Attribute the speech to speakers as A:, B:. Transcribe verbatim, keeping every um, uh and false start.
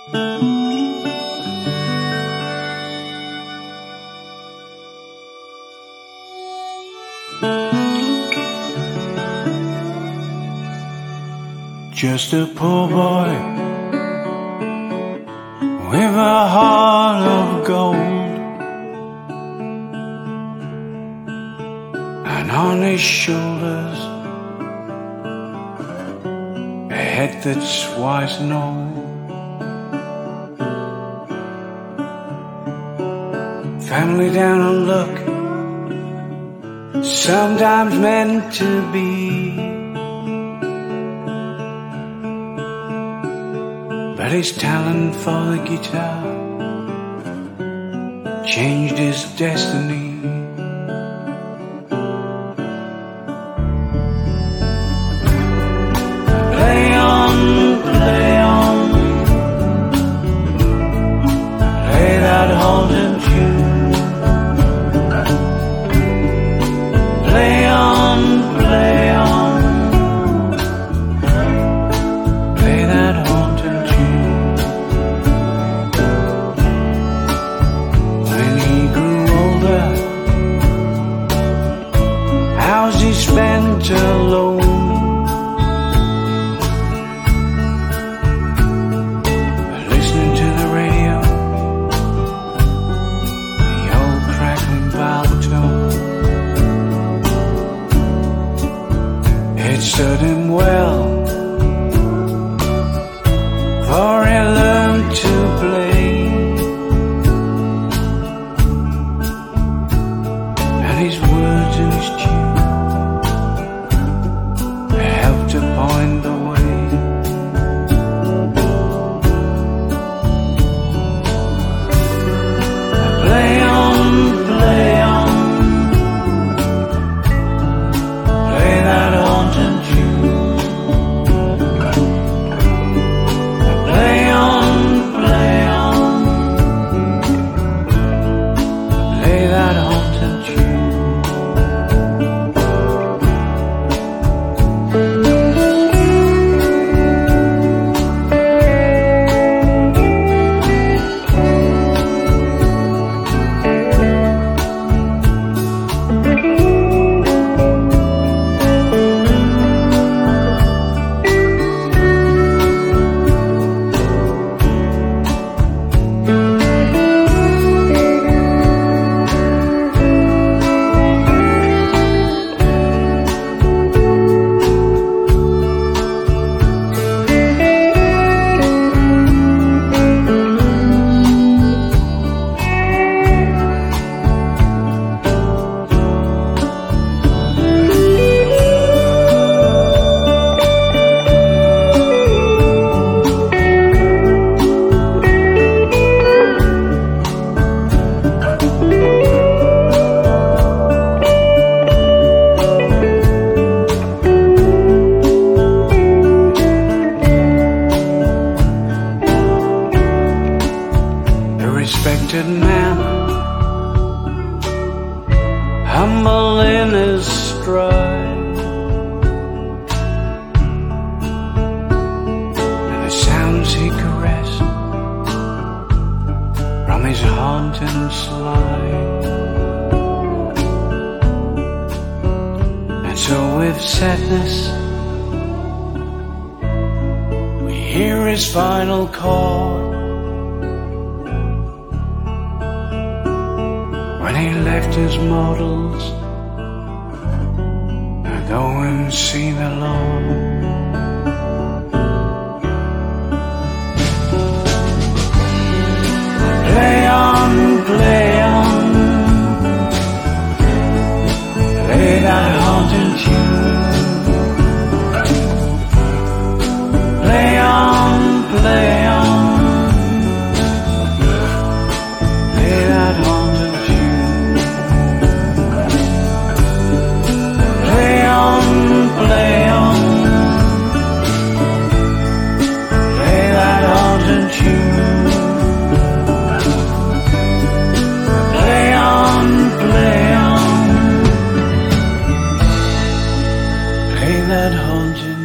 A: Just a poor boy with a heart of gold, and on his shoulders a head that's wise and old. Family down on luck, sometimes meant to be, but his talent for the guitar changed his destiny. Play on, play on, play that haunted tune. Play on, play on, play that haunted tune. When he grew older, hours he spent alone, listening to the radio, the old crackling valve tone. It stood him well, for he learned to play, and his words and his tune helped to point the way. Play on, play on, play that haunted tune. Play on, play on, play that haunted tune. Respected man, humble in his stride, and the sounds he caressed from his haunting slide. And so with sadness we hear his final chord, when he left his mortals to go and see the Lord. Play on, play on, play that haunted tune. Play on, play on, play that haunted tune. Play on, play on, play that haunted tune. Play on, play on, play that haunted